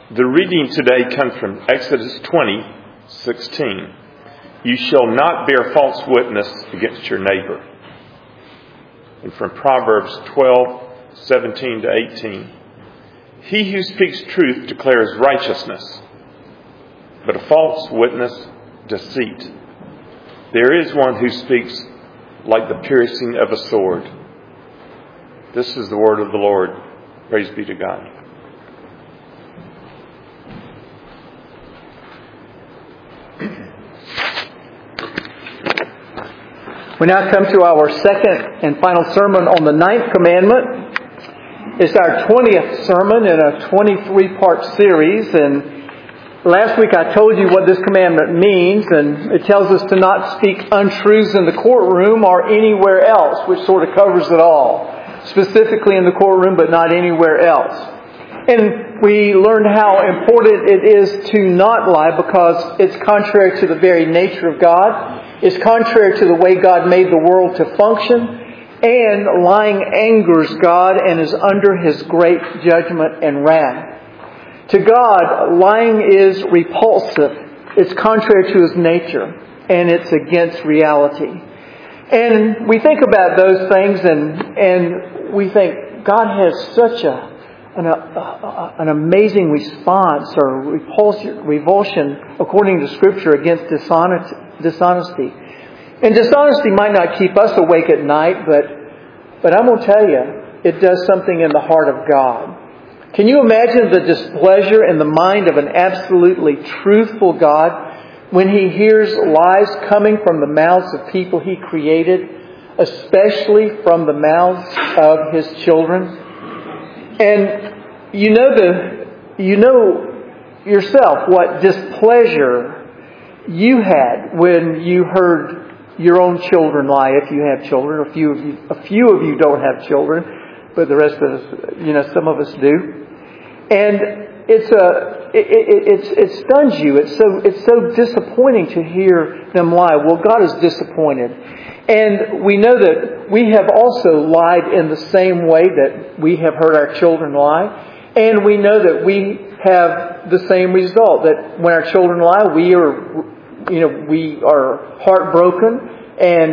The reading today comes from Exodus 20:16. You shall not bear false witness against your neighbor. And from Proverbs 12:17 to 18. He who speaks truth declares righteousness, but a false witness deceit. There is one who speaks like the piercing of a sword. This is the word of the Lord. Praise be to God. We now come to our second and final sermon on the ninth commandment. It's our 20th sermon in a 23-part series. And last week I told you what this commandment means. And it tells us to not speak untruths in the courtroom or anywhere else, which sort of covers it all. Specifically in the courtroom, but not anywhere else. And we learned how important it is to not lie because it's contrary to the very nature of God. It's contrary to the way God made the world to function. And lying angers God and is under His great judgment and wrath. To God, lying is repulsive. It's contrary to His nature. And it's against reality. And we think about those things and we think God has such an amazing response or revulsion according to Scripture against dishonesty. And dishonesty might not keep us awake at night, but I'm going to tell you, it does something in the heart of God. Can you imagine the displeasure in the mind of an absolutely truthful God when He hears lies coming from the mouths of people He created, especially from the mouths of His children? And you know yourself what displeasure you had when you heard your own children lie, if you have children. A few of you don't have children, but the rest of us, some of us do. And it stuns you. It's so disappointing to hear them lie. Well, God is disappointed. And we know that we have also lied in the same way that we have heard our children lie. And we know that we have the same result, that when our children lie, we are heartbroken and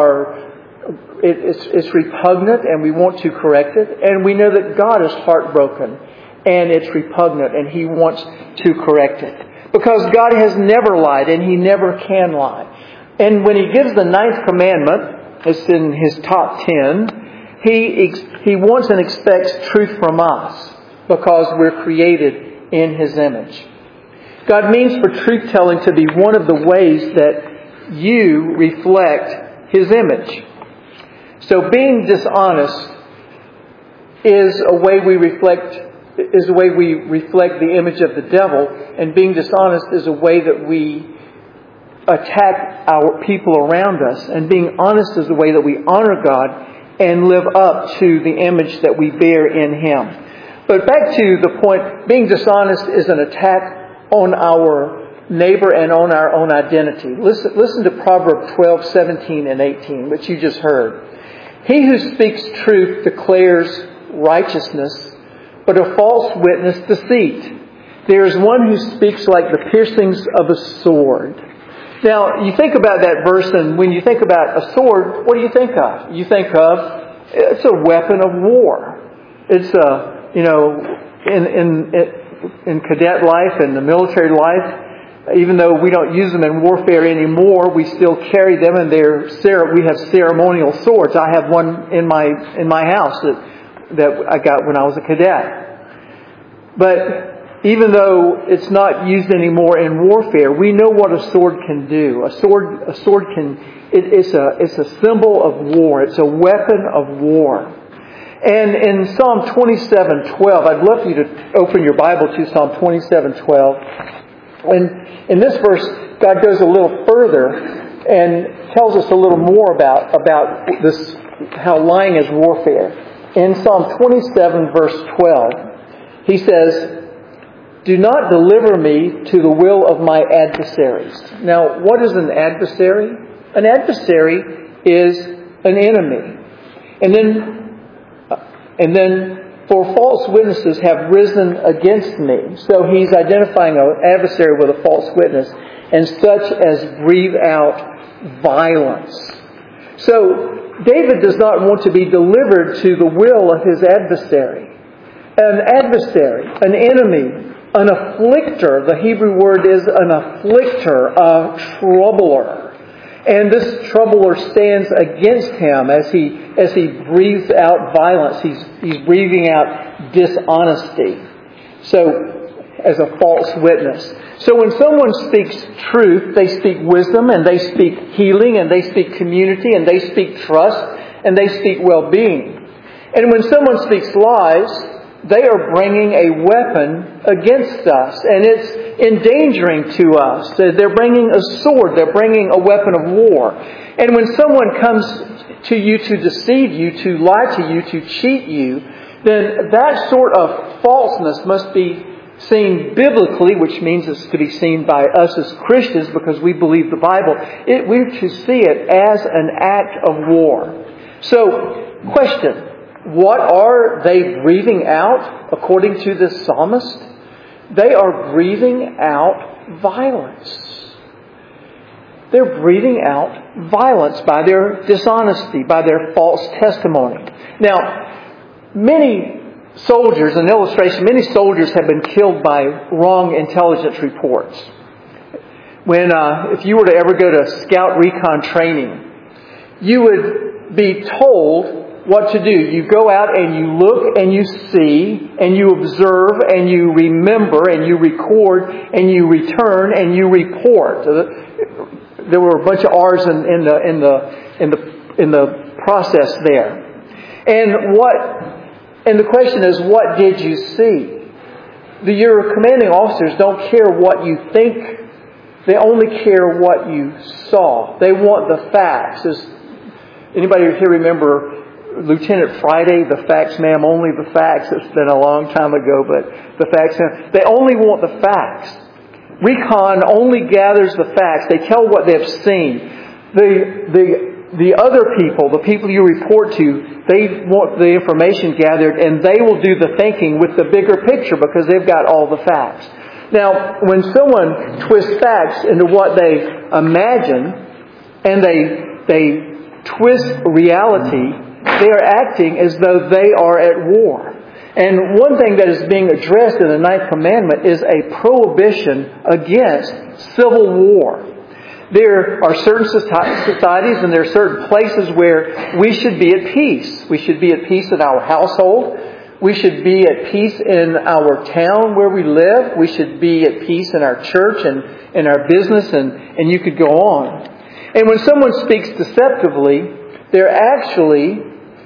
it's repugnant and we want to correct it. And we know that God is heartbroken and it's repugnant and He wants to correct it. Because God has never lied and He never can lie. And when He gives the ninth commandment, it's in His top 10, He wants and expects truth from us because we're created in His image. God means for truth-telling to be one of the ways that you reflect His image. So being dishonest is a way we reflect the image of the devil, and being dishonest is a way that we attack our people around us, and being honest is the way that we honor God and live up to the image that we bear in Him. But back to the point, being dishonest is an attack on our neighbor and on our own identity. Listen to Proverbs 12:17 and 18, which you just heard. He who speaks truth declares righteousness, but a false witness deceit. There is one who speaks like the piercings of a sword. Now, you think about that verse, and when you think about a sword, what do you think of? You think of, it's a weapon of war. It's in cadet life and the military life, even though we don't use them in warfare anymore, we still carry them, and we have ceremonial swords. I have one in my house that I got when I was a cadet. But even though it's not used anymore in warfare, we know what a sword can do. A sword it's a symbol of war. It's a weapon of war. And in Psalm 27:12, I'd love for you to open your Bible to Psalm 27:12. And in this verse, God goes a little further and tells us a little more about this, how lying is warfare. In Psalm 27, verse 12, He says, "Do not deliver me to the will of my adversaries." Now, what is an adversary? An adversary is an enemy. And then For false witnesses have risen against me. So he's identifying an adversary with a false witness, and such as breathe out violence. So David does not want to be delivered to the will of his adversary. An adversary, an enemy, an afflictor. The Hebrew word is an afflictor, a troubler. And this troubler stands against him as he breathes out violence. He's breathing out dishonesty. So, as a false witness. So when someone speaks truth, they speak wisdom, and they speak healing, and they speak community, and they speak trust, and they speak well-being. And when someone speaks lies, they are bringing a weapon against us, and it's endangering to us. They're bringing a sword. They're bringing a weapon of war. And when someone comes to you to deceive you, to lie to you, to cheat you, then that sort of falseness must be seen biblically, which means it's to be seen by us as Christians because we believe the Bible. We're to see it as an act of war. So, question. What are they breathing out according to this psalmist? They are breathing out violence. They're breathing out violence by their dishonesty, by their false testimony. Now, many soldiers, an illustration, many soldiers have been killed by wrong intelligence reports. If you were to ever go to scout recon training, you would be told what to do. You go out and you look and you see and you observe and you remember and you record and you return and you report. There were a bunch of R's in the process there. And the question is, what did you see? Your commanding officers don't care what you think. They only care what you saw. They want the facts. Anybody here remember Lieutenant Friday, the facts, ma'am, only the facts? It's been a long time ago, but the facts, they only want the facts. Recon only gathers the facts. They tell what they've seen. The other people, the people you report to, they want the information gathered, and they will do the thinking with the bigger picture because they've got all the facts. Now, when someone twists facts into what they imagine, and they twist reality, they are acting as though they are at war. And one thing that is being addressed in the Ninth Commandment is a prohibition against civil war. There are certain societies and there are certain places where we should be at peace. We should be at peace in our household. We should be at peace in our town where we live. We should be at peace in our church and in our business, and you could go on. And when someone speaks deceptively, they're actually,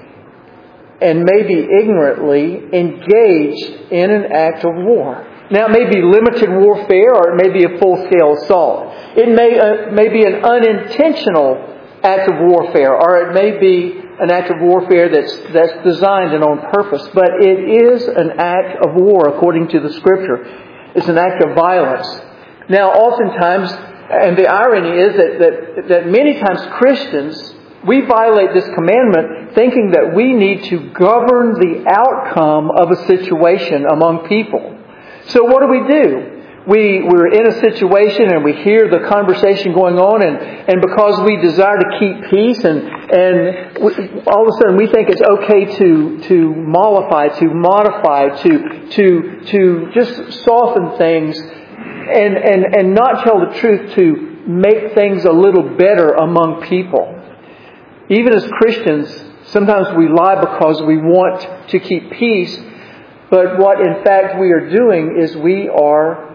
and maybe ignorantly, engaged in an act of war. Now, it may be limited warfare, or it may be a full-scale assault. It may be an unintentional act of warfare, or it may be an act of warfare that's designed and on purpose. But it is an act of war, according to the Scripture. It's an act of violence. Now, oftentimes, and the irony is that many times Christians, we violate this commandment thinking that we need to govern the outcome of a situation among people. So what do? We're in a situation and we hear the conversation going on, and because we desire to keep peace, and all of a sudden we think it's okay to mollify, to modify, to just soften things and not tell the truth, to make things a little better among people. Even as Christians, sometimes we lie because we want to keep peace, but what in fact we are doing is we are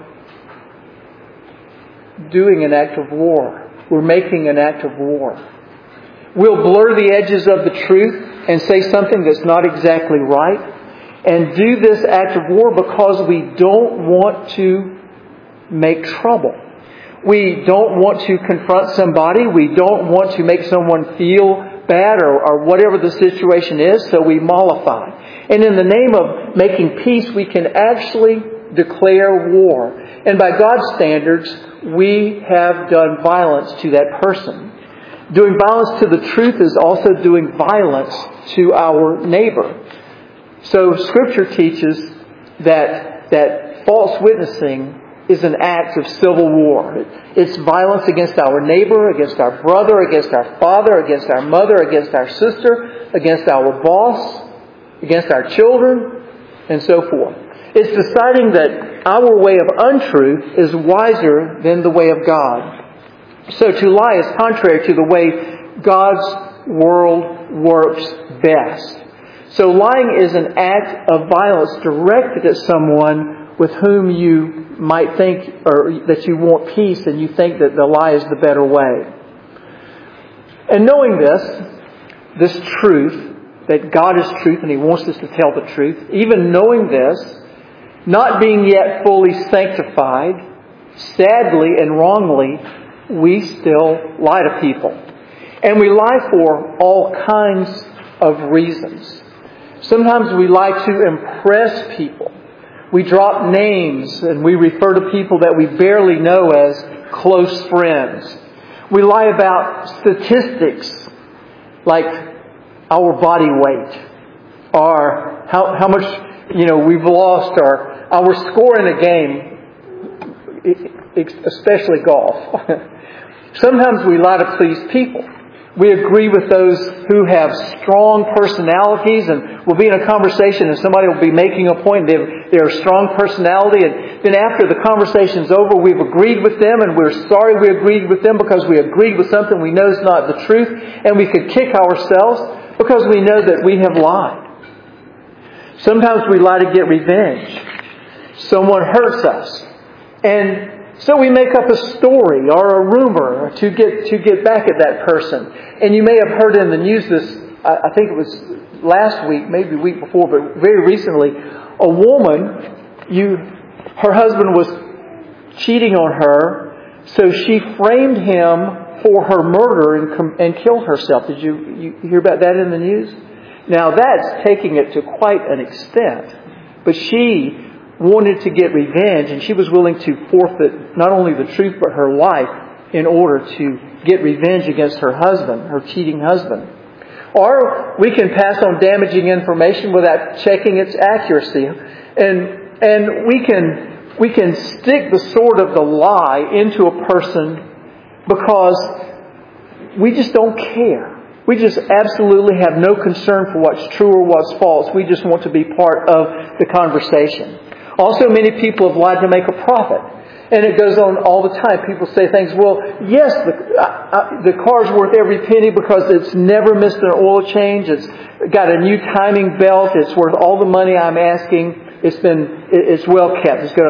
doing an act of war. We're making an act of war. We'll blur the edges of the truth and say something that's not exactly right, and do this act of war because we don't want to make trouble. We don't want to confront somebody. We don't want to make someone feel bad or whatever the situation is, so we mollify. And in the name of making peace, we can actually declare war. And by God's standards, we have done violence to that person. Doing violence to the truth is also doing violence to our neighbor. So Scripture teaches that false witnessing is an act of civil war. It's violence against our neighbor, against our brother, against our father, against our mother, against our sister, against our boss, against our children, and so forth. It's deciding that our way of untruth is wiser than the way of God. So to lie is contrary to the way God's world works best. So lying is an act of violence directed at someone with whom you might think, or that you want peace, and you think that the lie is the better way. And knowing this truth, that God is truth and He wants us to tell the truth, even knowing this, not being yet fully sanctified, sadly and wrongly, we still lie to people. And we lie for all kinds of reasons. Sometimes we lie to impress people. We drop names and we refer to people that we barely know as close friends. We lie about statistics like our body weight, or how much we've lost, or our score in a game, especially golf. Sometimes we lie to please people. We agree with those who have strong personalities, and we'll be in a conversation and somebody will be making a point. They're a strong personality, and then after the conversation's over, we've agreed with them, and we're sorry we agreed with them because we agreed with something we know is not the truth, and we could kick ourselves because we know that we have lied. Sometimes we lie to get revenge. Someone hurts us, and so we make up a story or a rumor to get back at that person. And you may have heard in the news this, I think it was last week, maybe the week before, but very recently, a woman, her husband was cheating on her, so she framed him for her murder and killed herself. Did you hear about that in the news? Now that's taking it to quite an extent. But she wanted to get revenge, and she was willing to forfeit not only the truth but her life in order to get revenge against her husband, her cheating husband. Or we can pass on damaging information without checking its accuracy, and we can stick the sword of the lie into a person because we just don't care. We just absolutely have no concern for what's true or what's false. We just want to be part of the conversation. Also, many people have lied to make a profit. And it goes on all the time. People say things, well, yes, the car's worth every penny because it's never missed an oil change. It's got a new timing belt. It's worth all the money I'm asking. It's well kept. It's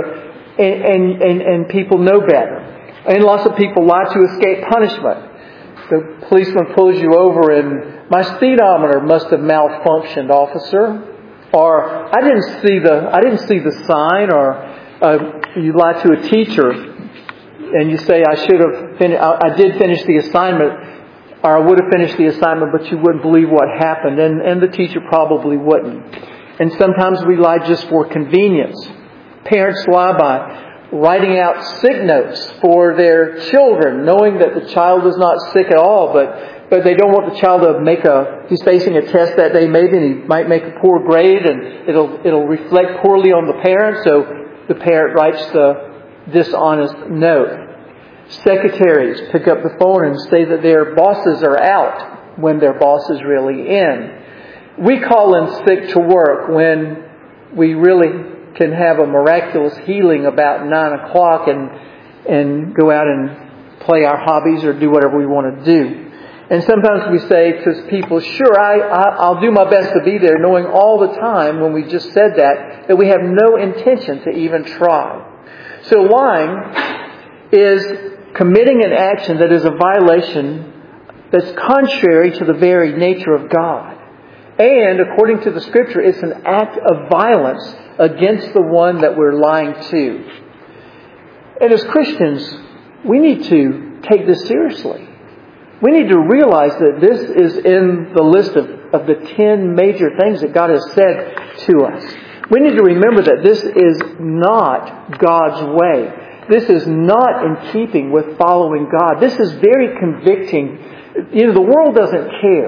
and people know better. And lots of people lie to escape punishment. The policeman pulls you over and my speedometer must have malfunctioned, officer. Or I didn't see the sign. Or you lie to a teacher and you say I did finish the assignment, or I would have finished the assignment, but you wouldn't believe what happened, and the teacher probably wouldn't. And sometimes we lie just for convenience. Parents lie by writing out sick notes for their children, knowing that the child is not sick at all, but they don't want the child to he's facing a test that day maybe, and he might make a poor grade, and it'll reflect poorly on the parent, so the parent writes the dishonest note. Secretaries pick up the phone and say that their bosses are out when their boss is really in. We call in sick to work when we really can have a miraculous healing about 9 o'clock and go out and play our hobbies or do whatever we want to do. And sometimes we say to people, sure, I'll do my best to be there, knowing all the time when we just said that we have no intention to even try. So lying is committing an action that is a violation that's contrary to the very nature of God. And according to the Scripture, it's an act of violence against the one that we're lying to. And as Christians, we need to take this seriously. We need to realize that this is in the list of the 10 major things that God has said to us. We need to remember that this is not God's way. This is not in keeping with following God. This is very convicting. The world doesn't care.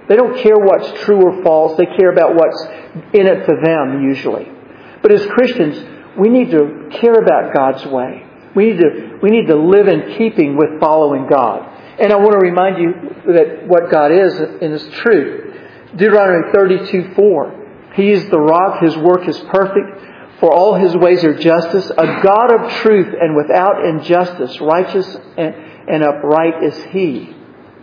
They don't care what's true or false. They care about what's in it for them, usually. But as Christians, we need to care about God's way. We need to live in keeping with following God. And I want to remind you that what God is and is truth. Deuteronomy 32:4. He is the rock. His work is perfect. For all His ways are justice. A God of truth and without injustice. Righteous and upright is He.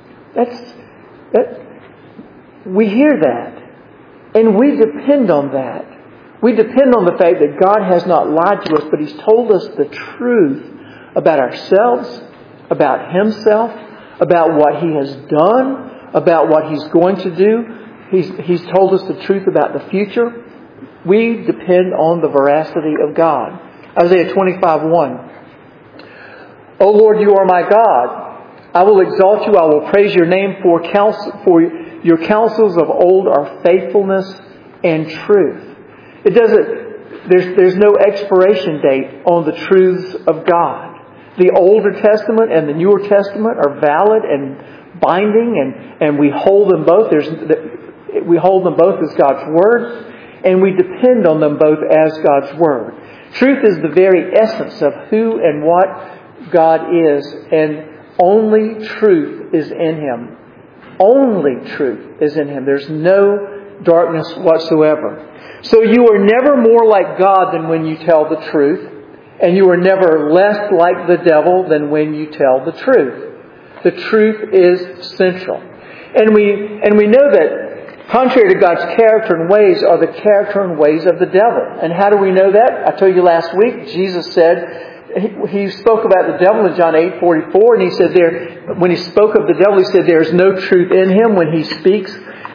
We hear that. And we depend on that. We depend on the fact that God has not lied to us, but He's told us the truth about ourselves, about Himself, about what He has done, about what He's going to do. He's told us the truth about the future. We depend on the veracity of God. Isaiah 25:1. O Lord, You are my God. I will exalt You. I will praise Your name for Your counsels of old are faithfulness and truth. It doesn't. There's no expiration date on the truths of God. The Older Testament and the Newer Testament are valid and binding, and we hold them both. We hold them both as God's Word, and we depend on them both as God's Word. Truth is the very essence of who and what God is, and only truth is in Him. Only truth is in Him. There's no darkness whatsoever. So you are never more like God than when you tell the truth, and you are never less like the devil than when you tell the truth. The truth is central. And we know that contrary to God's character and ways are the character and ways of the devil. And how do we know that? I told you last week, Jesus said, He spoke about the devil in John 8:44, and He said when He spoke of the devil, He said there is no truth in him. When he speaks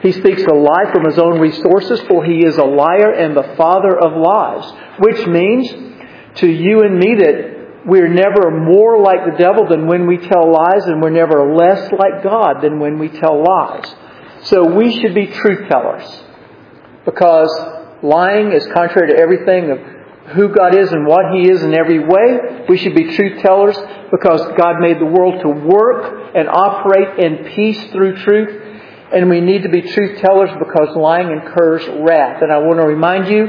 a lie from his own resources, for he is a liar and the father of lies. Which means to you and me that we're never more like the devil than when we tell lies, and we're never less like God than when we tell lies. So we should be truth tellers, because lying is contrary to everything of who God is and what He is in every way. We should be truth tellers because God made the world to work and operate in peace through truth. And we need to be truth tellers because lying incurs wrath. And I want to remind you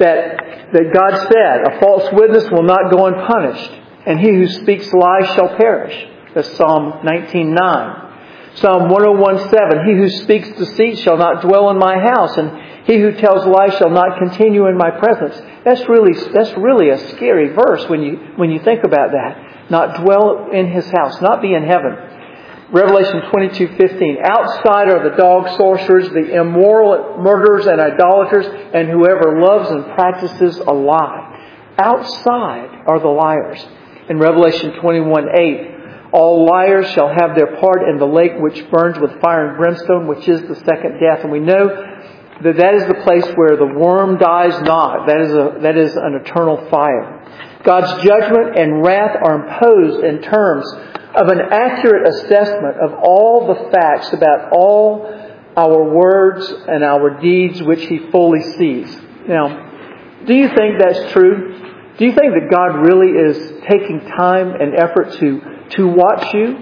that God said, a false witness will not go unpunished, and he who speaks lies shall perish. That's Psalm 19:9. Psalm 101:7, he who speaks deceit shall not dwell in my house, and he who tells lies shall not continue in my presence. That's really a scary verse when you think about that. Not dwell in His house, not be in heaven. Revelation 22:15, outside are the dogs, sorcerers, the immoral, murderers, and idolaters, and whoever loves and practices a lie. Outside are the liars. In Revelation 21:8, all liars shall have their part in the lake which burns with fire and brimstone, which is the second death. And we know that is the place where the worm dies not. That is an eternal fire. God's judgment and wrath are imposed in terms of an accurate assessment of all the facts about all our words and our deeds, which He fully sees. Now, do you think that's true? Do you think that God really is taking time and effort to watch you,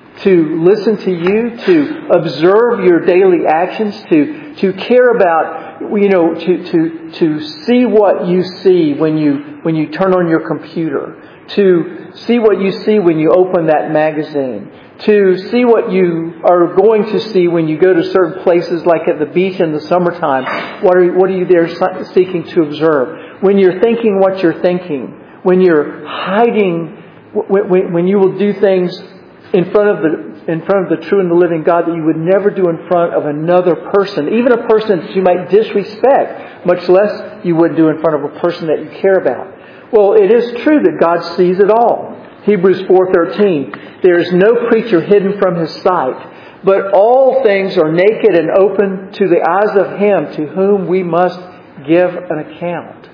to listen to you, to observe your daily actions, to care about, to see what you see when you turn on your computer, to see what you see when you open that magazine, to see what you are going to see when you go to certain places like at the beach in the summertime? What are you there seeking to observe? When you're thinking what you're thinking, when you're hiding, when you will do things in front of the true and the living God that you would never do in front of another person, even a person that you might disrespect, much less you would do in front of a person that you care about. Well, it is true that God sees it all. Hebrews 4:13, there is no creature hidden from His sight, but all things are naked and open to the eyes of Him to whom we must give an account.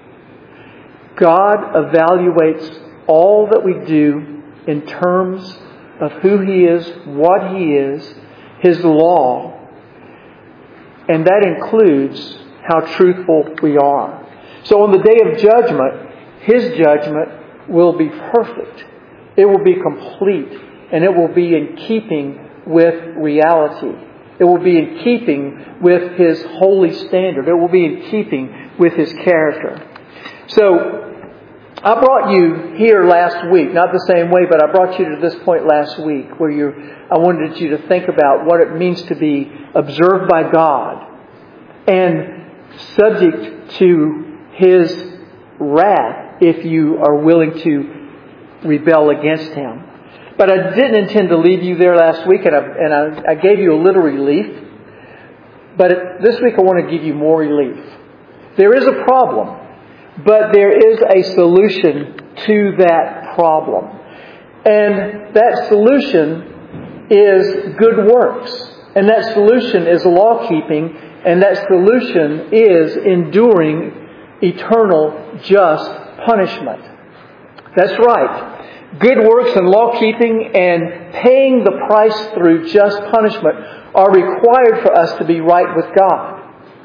God evaluates all that we do in terms of who He is, what He is, His law, and that includes how truthful we are. So on the day of judgment, His judgment will be perfect. It will be complete, and it will be in keeping with reality. It will be in keeping with His holy standard. It will be in keeping with His character. So, I brought you here last week, not the same way, but I brought you to this point last week where I wanted you to think about what it means to be observed by God and subject to His wrath if you are willing to rebel against Him. But I didn't intend to leave you there last week, and I gave you a little relief. But this week I want to give you more relief. There is a problem, but there is a solution to that problem. And that solution is good works. And that solution is law-keeping. And that solution is enduring eternal just punishment. That's right. Good works and law-keeping and paying the price through just punishment are required for us to be right with God.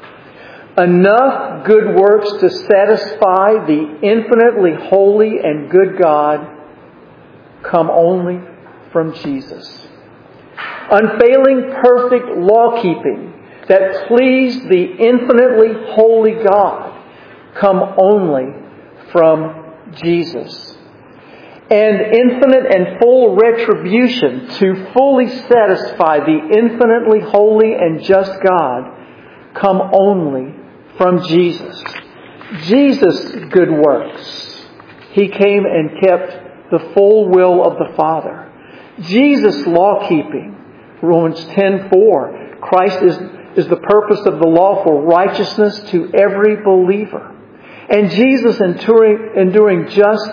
Enough good works to satisfy the infinitely holy and good God come only from Jesus. Unfailing, perfect law-keeping that please the infinitely holy God come only from Jesus. And infinite and full retribution to fully satisfy the infinitely holy and just God come only from Jesus. Jesus' good works. He came and kept the full will of the Father. Jesus' law-keeping. Romans 10:4. Christ is the purpose of the law for righteousness to every believer. And Jesus enduring just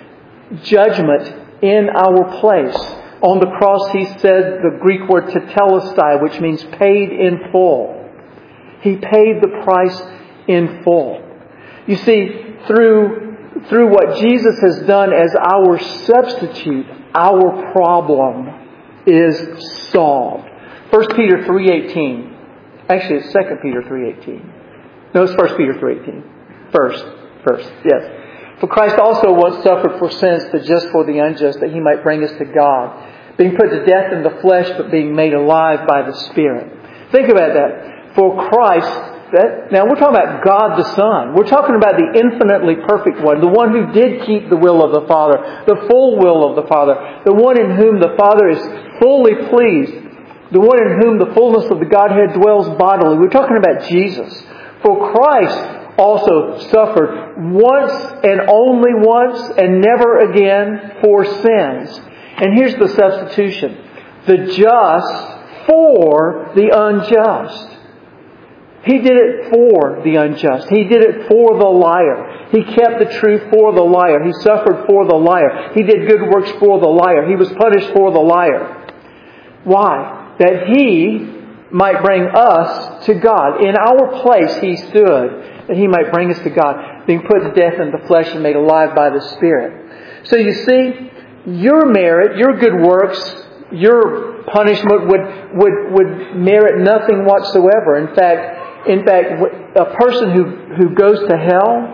judgment in our place. On the cross He said the Greek word tetelestai, which means paid in full. He paid the price in full. You see, through what Jesus has done as our substitute, our problem is solved. 1 Peter 3:18. Actually, it's 2 Peter 3:18. No, it's 1 Peter 3:18. First, yes. For Christ also once suffered for sins, the just for the unjust, that He might bring us to God, being put to death in the flesh, but being made alive by the Spirit. Think about that. For Christ, now we're talking about God the Son. We're talking about the infinitely perfect one, the one who did keep the will of the Father, the full will of the Father, the one in whom the Father is fully pleased, the one in whom the fullness of the Godhead dwells bodily. We're talking about Jesus. For Christ also suffered once and only once and never again for sins. And here's the substitution. The just for the unjust. He did it for the unjust. He did it for the liar. He kept the truth for the liar. He suffered for the liar. He did good works for the liar. He was punished for the liar. Why? That He might bring us to God. In our place He stood, that He might bring us to God, being put to death in the flesh and made alive by the Spirit. So you see, your merit, your good works, your punishment would merit nothing whatsoever. In fact, a person who goes to hell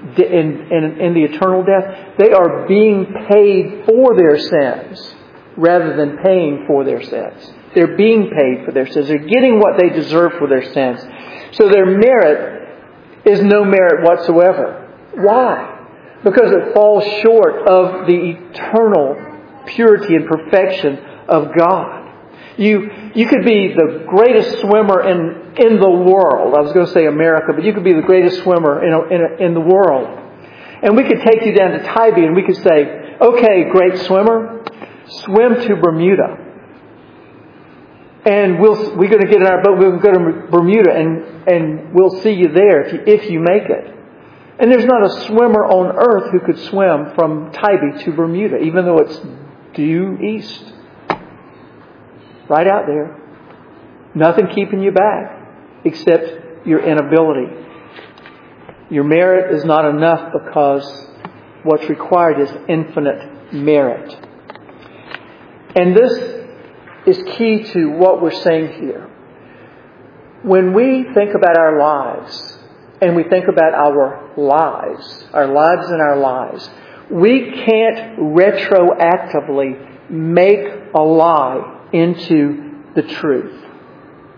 in the eternal death, they are being paid for their sins rather than paying for their sins. They're being paid for their sins. They're getting what they deserve for their sins. So their merit is no merit whatsoever. Why? Because it falls short of the eternal purity and perfection of God. You could be the greatest swimmer in the world. I was going to say America, but you could be the greatest swimmer in the world. And we could take you down to Tybee and we could say, okay, great swimmer, swim to Bermuda. And we're going to get in our boat, we're going to go to Bermuda and we'll see you there if you make it. And there's not a swimmer on earth who could swim from Tybee to Bermuda, even though it's due east. Right out there. Nothing keeping you back except your inability. Your merit is not enough because what's required is infinite merit. And this is key to what we're saying here. When we think about our lives, and we think about our lives and our lives, we can't retroactively make a lie into the truth.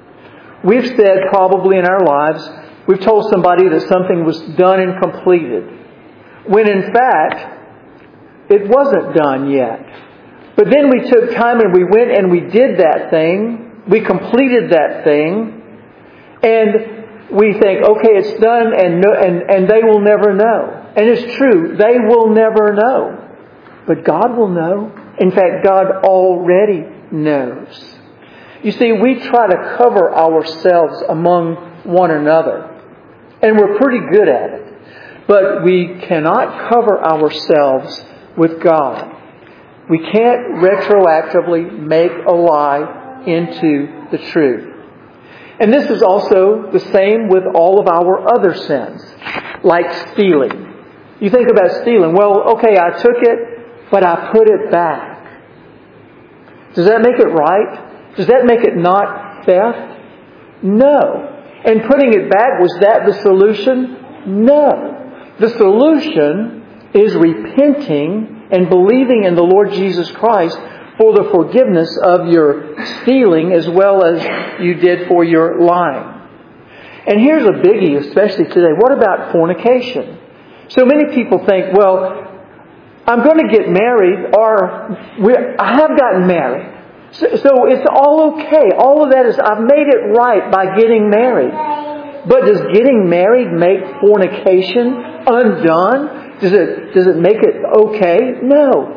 we've said probably in our lives, we've told somebody that something was done and completed, when in fact, it wasn't done yet. But then we took time and we went and we did that thing. We completed that thing. And we think, okay, it's done and they will never know. And it's true, they will never know. But God will know. In fact, God already knows. You see, we try to cover ourselves among one another. And we're pretty good at it. But we cannot cover ourselves with God. We can't retroactively make a lie into the truth. And this is also the same with all of our other sins, like stealing. You think about stealing. Well, okay, I took it, but I put it back. Does that make it right? Does that make it not theft? No. And putting it back, was that the solution? No. The solution is repenting and believing in the Lord Jesus Christ for the forgiveness of your stealing as well as you did for your lying. And here's a biggie, especially today. What about fornication? So many people think, well, I'm going to get married, or I have gotten married. So it's all okay. All of that is, I've made it right by getting married. But does getting married make fornication undone? Does it make it okay? No.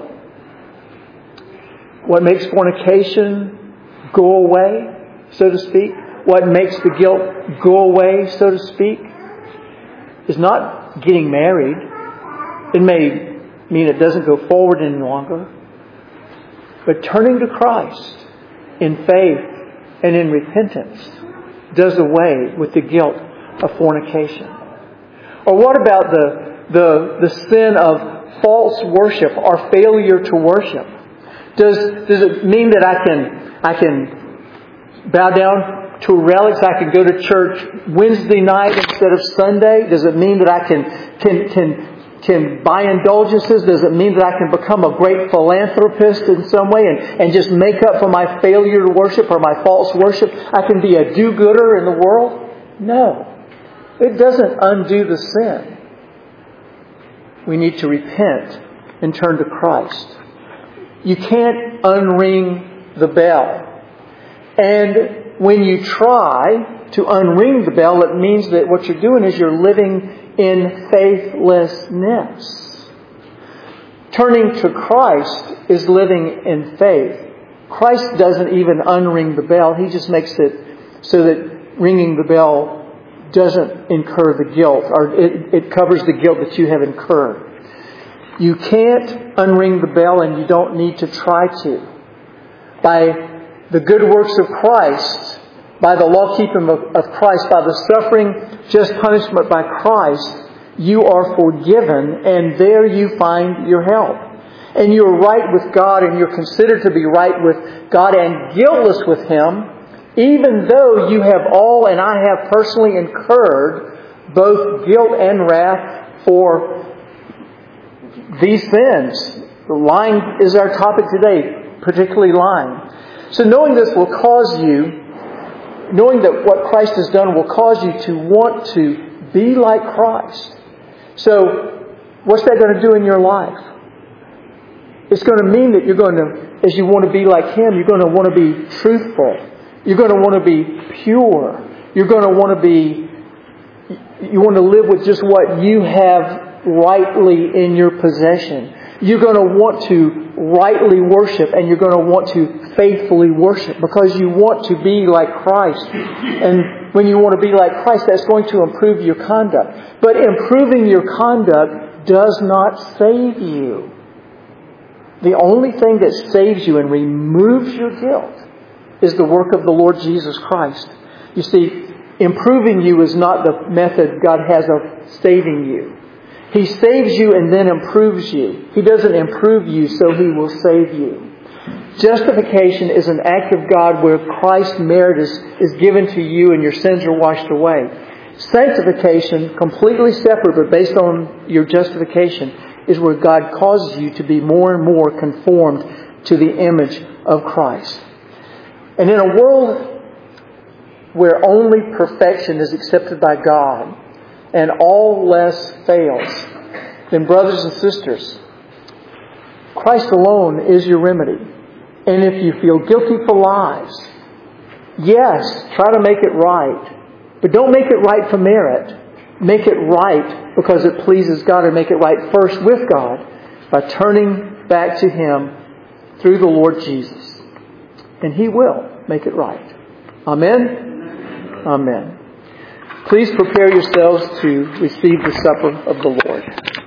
What makes fornication go away, so to speak, what makes the guilt go away, so to speak, is not getting married. It may mean it doesn't go forward any longer. But turning to Christ in faith and in repentance does away with the guilt of fornication. Or what about the sin of false worship or failure to worship? Does it mean that I can bow down to relics? I can go to church Wednesday night instead of Sunday? Does it mean that I can buy indulgences? Does it mean that I can become a great philanthropist in some way and just make up for my failure to worship or my false worship? I can be a do-gooder in the world? No. It doesn't undo the sin. We need to repent and turn to Christ. You can't unring the bell. And when you try to unring the bell, it means that what you're doing is you're living in faithlessness. Turning to Christ is living in faith. Christ doesn't even unring the bell. He just makes it so that ringing the bell doesn't incur the guilt, or it covers the guilt that you have incurred. You can't unring the bell, and you don't need to try to. By the good works of Christ, by the law-keeping of Christ, by the suffering, just punishment by Christ, you are forgiven, and there you find your help. And you're right with God, and you're considered to be right with God and guiltless with Him, even though you have all, and I have personally incurred, both guilt and wrath for these sins. Lying is our topic today, particularly lying. So knowing this will cause you, knowing that what Christ has done will cause you to want to be like Christ. So what's that going to do in your life? It's going to mean that you're going to, as you want to be like Him, you're going to want to be truthful. You're going to want to be pure. You're going to want to be, you want to live with just what you have rightly in your possession. You're going to want to rightly worship, and you're going to want to faithfully worship because you want to be like Christ. And when you want to be like Christ, that's going to improve your conduct. But improving your conduct does not save you. The only thing that saves you and removes your guilt is the work of the Lord Jesus Christ. You see, improving you is not the method God has of saving you. He saves you and then improves you. He doesn't improve you so He will save you. Justification is an act of God where Christ's merit is given to you and your sins are washed away. Sanctification, completely separate but based on your justification, is where God causes you to be more and more conformed to the image of Christ. And in a world where only perfection is accepted by God and all less fails, then brothers and sisters, Christ alone is your remedy. And if you feel guilty for lies, yes, try to make it right. But don't make it right for merit. Make it right because it pleases God, and make it right first with God by turning back to Him through the Lord Jesus. And He will make it right. Amen? Amen. Please prepare yourselves to receive the supper of the Lord.